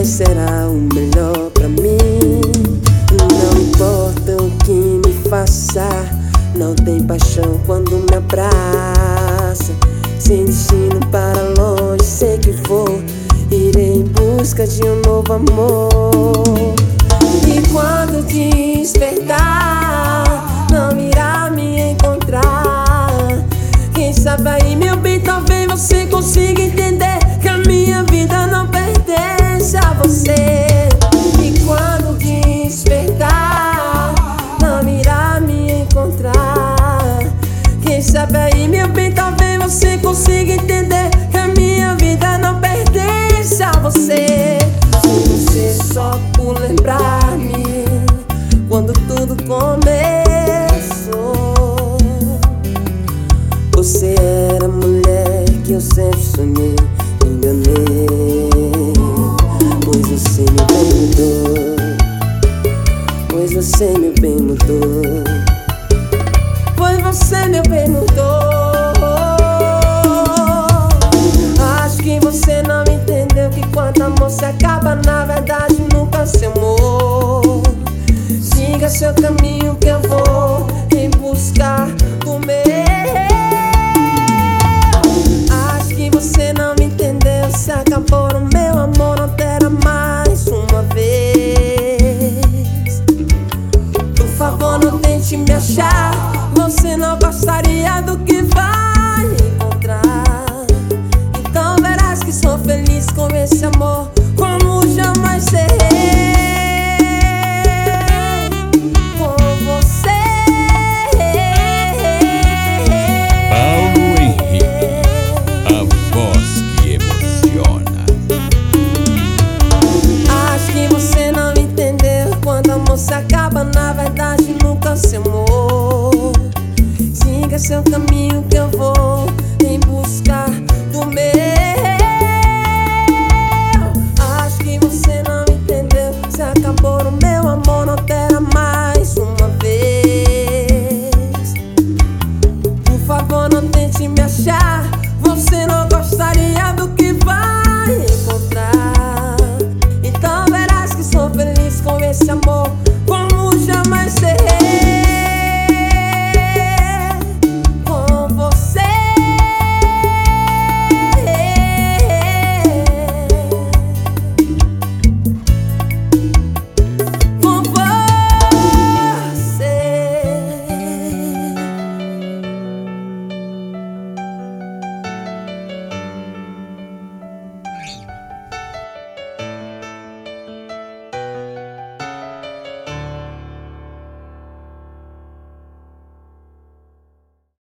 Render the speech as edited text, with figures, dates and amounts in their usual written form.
mas será o melhor pra mim. Não importa o que me faça, não tem paixão quando me abraça. Sem destino para longe, sei que vou, irei em busca de um novo amor. E quando despertar, não irá me encontrar. Quem sabe aí, meu bem, talvez você consiga entender que a minha vida não pertence a você. E quando despertar, não irá me encontrar. Quem sabe aí, meu bem, talvez você consiga entender que a minha vida não pertence a você. Se você só por lembrar-me quando tudo começou, você era a mulher que eu sempre sonhei, me enganei. Pois você, meu bem, mudou. Pois você, meu bem, mudou. Pois você, meu bem, mudou. Acho que você não entendeu que quando amor se acaba, na verdade nunca se amou. Siga seu caminho que eu vou em buscar do meu. Acho que você não me entendeu. Se acabou o meu amor, não terá mais uma vez. Por favor, não tente me achar. Você não gostaria do que vai encontrar. Então verás que sou feliz com esse amor, como jamais serei com você. Paulo Henrique, a voz que emociona. Acho que você não entendeu. Quando amor se acaba, na verdade nunca se amou. Siga seu caminho